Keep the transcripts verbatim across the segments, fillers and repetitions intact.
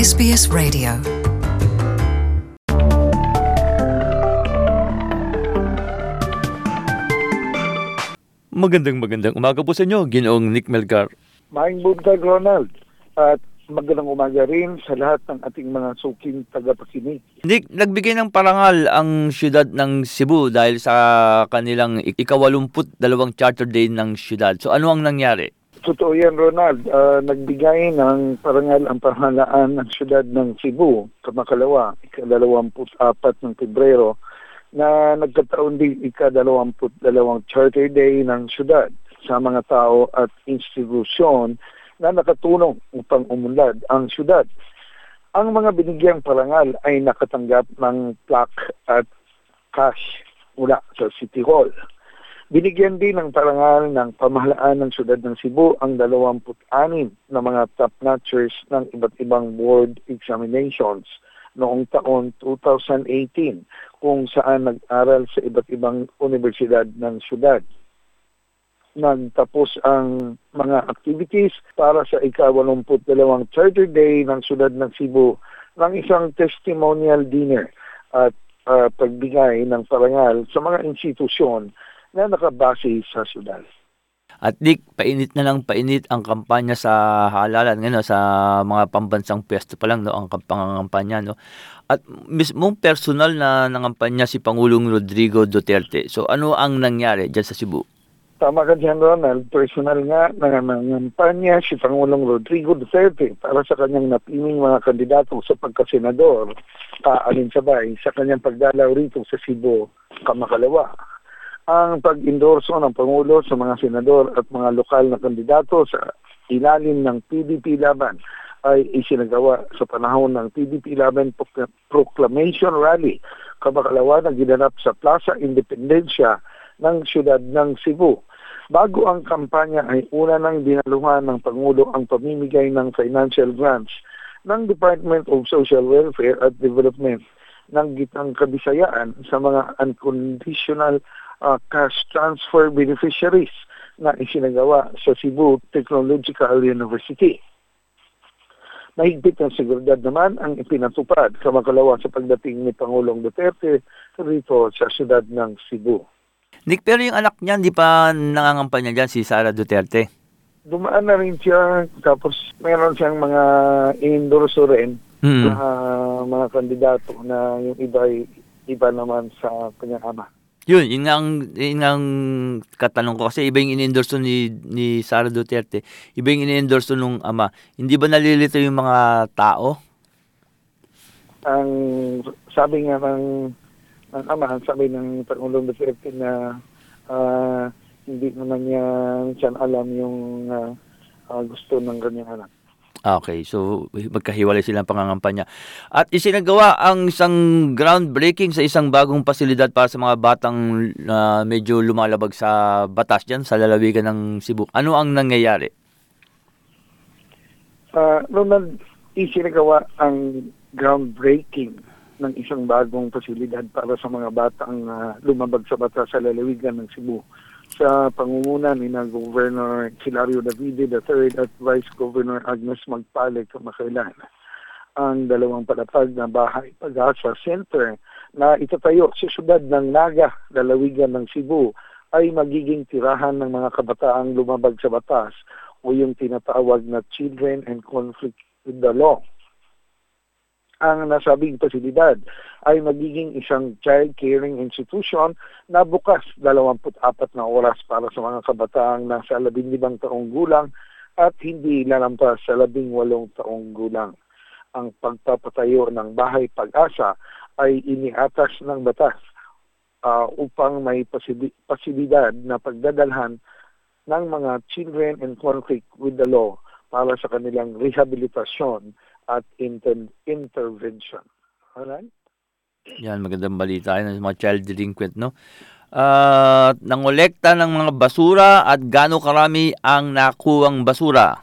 S B S Radio. Magandang magandang umaga po sa inyo, Ginoong Nick Melgar. Maayong buntag, Ronald. At magandang umaga rin sa lahat ng ating mga suking tagapakinig. Nick, nagbigay ng parangal ang siyudad ng Cebu dahil sa kanilang ikawalumput dalawang Charter Day ng siyudad. So ano ang nangyari? Totoo yan, Ronald. Uh, nagbigay ng parangal ang pamahalaan ng siyudad ng Cebu, kamakalawa, ikadalawamput apat ng Pebrero, na nagkataon din ikadalawamput dalawang Charter Day ng siyudad sa mga tao at institusyon na nakatulong upang umunlad ang siyudad. Ang mga binigyang parangal ay nakatanggap ng plaque at cash mula sa City Hall. Binigyan din ng parangal ng pamahalaan ng siyudad ng Cebu ang dalawamput anim na mga top-notchers ng iba't ibang board examinations noong taon two thousand eighteen kung saan nag-aral sa iba't ibang universidad ng siyudad. Nagtapos ang mga activities para sa ikawalumput dalawang Charter Day ng siyudad ng Cebu ng isang testimonial dinner at uh, pagbigay ng parangal sa mga institusyon na nakabase sa siyudad. At Nick, painit na lang painit ang kampanya sa halalan ngayon, sa mga pambansang pwesto pa lang, no, ang pangangampanya, no. At mismong personal na nangampanya si Pangulong Rodrigo Duterte. So ano ang nangyari diyan sa Cebu? Tama ka dyan, Ronald. Personal nga nangangampanya si Pangulong Rodrigo Duterte para sa kanyang napiling mga kandidato sa pagkasenador, kaalinsabay sa kanyang pagdalaw rito sa Cebu, kamakalawa. Ang pag-endorso ng Pangulo sa mga senador at mga lokal na kandidato sa ilalim ng P D P Laban ay isinagawa sa panahon ng P D P Laban Proclamation Rally, kamakalawa na ginanap sa Plaza Independencia ng siyudad ng Cebu. Bago ang kampanya ay una nang dinaluhan ng Pangulo ang pamimigay ng financial grants ng Department of Social Welfare at Development ng Gitang Kabisayaan sa mga unconditional uh, cash transfer beneficiaries na isinagawa sa Cebu Technological University. Mahigpit ng seguridad naman ang ipinatupad kamakalawa sa pagdating ni Pangulong Duterte rito sa siyudad ng Cebu. Nick, pero yung anak niya, hindi pa nangangampanya dyan, si Sara Duterte? Dumaan na rin siya, tapos mayroon siyang mga endorso rin, Mm-hmm. na uh, mga kandidato na yung iba ay iba naman sa kanyang ama. Yun, yun nga ang, yun nga ang katanong ko. Kasi iba yung in-endorso ni, ni Sara Duterte, iba yung in-endorso nung ama. Hindi ba nalilito yung mga tao? Ang sabi nga ng ang ama, sabi ng Pangulong Duterte na uh, hindi naman niya siya alam yung uh, uh, gusto ng kanyang anak. Okay, so magkahiwalay silang pangangampanya. At isinagawa ang isang groundbreaking sa isang bagong pasilidad para sa mga batang uh, medyo lumalabag sa batas dyan, sa lalawigan ng Cebu. Ano ang nangyayari? Uh, Ronald, isinagawa ang groundbreaking ng isang bagong pasilidad para sa mga batang uh, lumabag sa batas sa lalawigan ng Cebu sa pangunguna ni na Governor Hilario Davide the third at Vice Governor Agnes Magpale kamakailan. Ang dalawang palapag na bahay Pag-asa Center na itatayo sa siyudad ng Naga, lalawigan ng Cebu ay magiging tirahan ng mga kabataang lumabag sa batas o yung tinatawag na Children and Conflict with the Law. Ang nasabing pasilidad ay magiging isang child caring institution na bukas dalawamput apat na oras para sa mga kabataang nasa labing limang taong gulang at hindi lalampas sa labing walong taong gulang. Ang pagpapatayo ng bahay Pag-asa ay iniatas ng batas uh, upang may pasilidad na pagdadalhan ng mga children in conflict with the law para sa kanilang rehabilitasyon at inter- intervention. Alright? Yan, magandang balita yun, mga child delinquent, no? Uh, nangolekta ng mga basura at gaano karami ang nakuwang basura?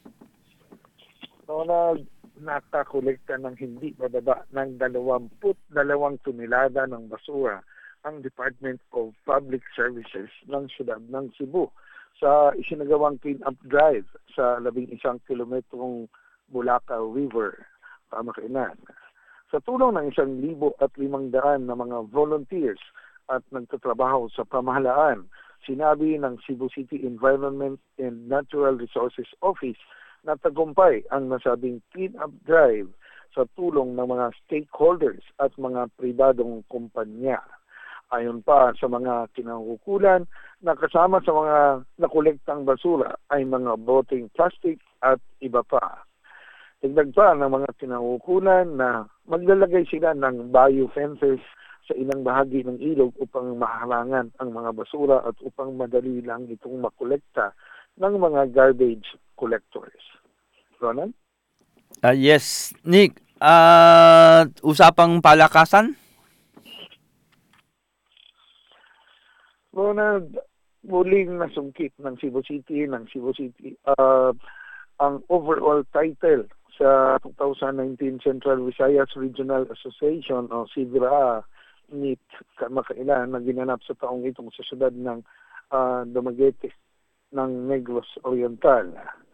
So, na, nakakolekta ng hindi bababa ng dalawamput dalawang tonelada ng basura ang Department of Public Services ng siyudad ng Cebu sa isinagawang clean-up drive sa labing isang kilometrong Bulacau River kamakailan. Sa tulong ng isang libo at limang daan na mga volunteers at nagtatrabaho sa pamahalaan, sinabi ng Cebu City Environment and Natural Resources Office na tagumpay ang nasabing clean-up drive sa tulong ng mga stakeholders at mga pribadong kumpanya. Ayon pa sa mga kinaukulan na kasama sa mga nakolektang basura ay mga boteng plastic at iba pa. Dagdag pa ng mga kinaukulan na maglalagay sila ng biofences sa ilang bahagi ng ilog upang maharangan ang mga basura at upang madali lang itong makolekta ng mga garbage collectors. Ronald? Ah, yes, Nick. At usapang palakasan? Ronald, muling nasungkit ng Cebu City, ng Cebu City, uh, ang overall title sa twenty nineteen Central Visayas Regional Association o C V R A ni kamakailan na ginanap sa taong itong sa syudad ng uh, Dumaguete ng Negros Oriental.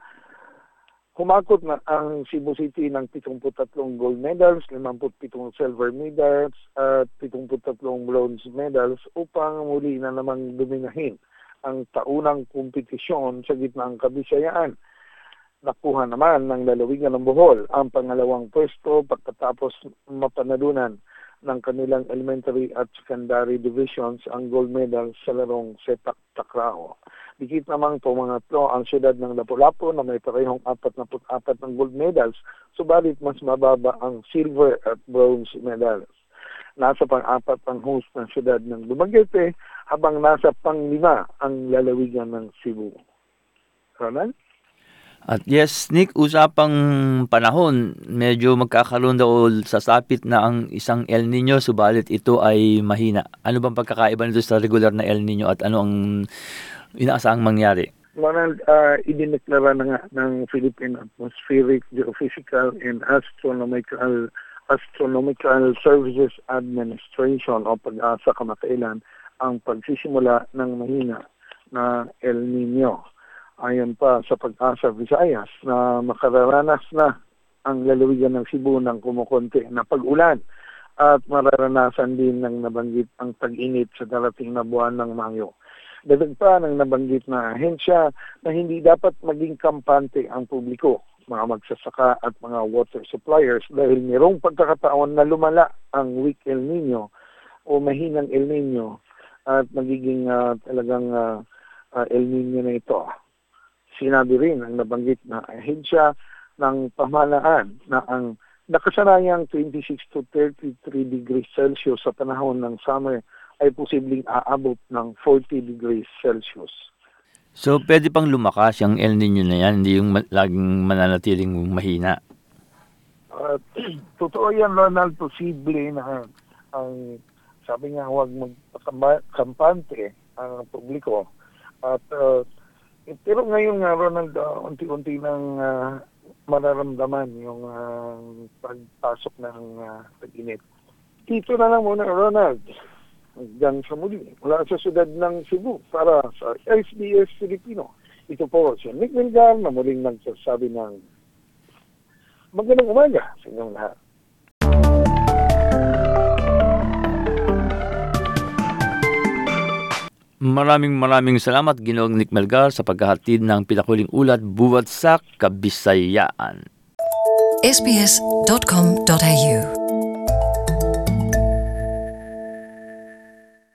Humakot na ang Cebu City ng pitongputatlong gold medals, limampu't-pitong silver medals at pitongputatlong bronze medals upang muli na namang dominahin ang taunang kompetisyon sa gitna ng Kabisayaan. Nakuha naman ng lalawigan ng Bohol ang pangalawang pwesto pagkatapos mapanalunan ng kanilang elementary at secondary divisions ang gold medal sa larong sepak takraw. Dikit namang po mga tlo ang siyudad ng Lapu-Lapu na may parehong apat na apat ng gold medals, subalit mas mababa ang silver at bronze medals. Nasa pang-apat ang host ng siyudad ng Dumaguete, habang nasa pang-lima ang lalawigan ng Cebu. Ronald? At yes, Nick, usapang panahon, medyo magkakaroon daw sasapit na ang isang El Nino, subalit ito ay mahina. Ano bang pagkakaiba nito sa regular na El Nino at ano ang inaasahang mangyari? Ronald, uh, idineklara na nga ng Philippine Atmospheric, Geophysical and Astronomical Astronomical Services Administration o Pag-asa kamakailan ang pagsisimula ng mahina na El Nino. Ayon pa sa Pag-asa Visayas na makararanas na ang lalawigan ng Cebu ng kumukonti na pag-ulan at mararanasan din ng nabanggit ang tag-init sa darating na buwan ng Mayo. Dagdag pa ng nabanggit na ahensya na hindi dapat maging kampante ang publiko, mga magsasaka at mga water suppliers dahil mayroong pagkakataon na lumala ang weak El Nino o mahinang El Nino at magiging uh, talagang uh, uh, El Nino na ito. Sinabi rin ang nabanggit na ahensya ng pamahalaan na ang nakasanayang twenty-six to thirty-three degrees Celsius sa panahon ng summer ay posibleng aabot ng forty degrees Celsius. So, pwede pang lumakas yung El Nino na yan, hindi yung ma- laging mananatiling mahina. Uh, totoo yan, Ronald, posible na ang sabi nga huwag magkampante ang publiko. At uh, pero ngayon nga, Ronald, uh, unti-unti nang uh, mararamdaman yung uh, pagpasok ng uh, tag-init. Dito na lang muna, Ronald. Hanggang sa muli, mula sa siyudad ng Cebu para sa S B S Filipino. Ito po si Nick Melgar na muling nagsasabi ng magandang umaga sa inyong lahat. Maraming maraming salamat, Ginoong Nick Melgar, sa paghahatid ng pinakuling ulat buwat sa Kabisayaan. s b s dot com dot a u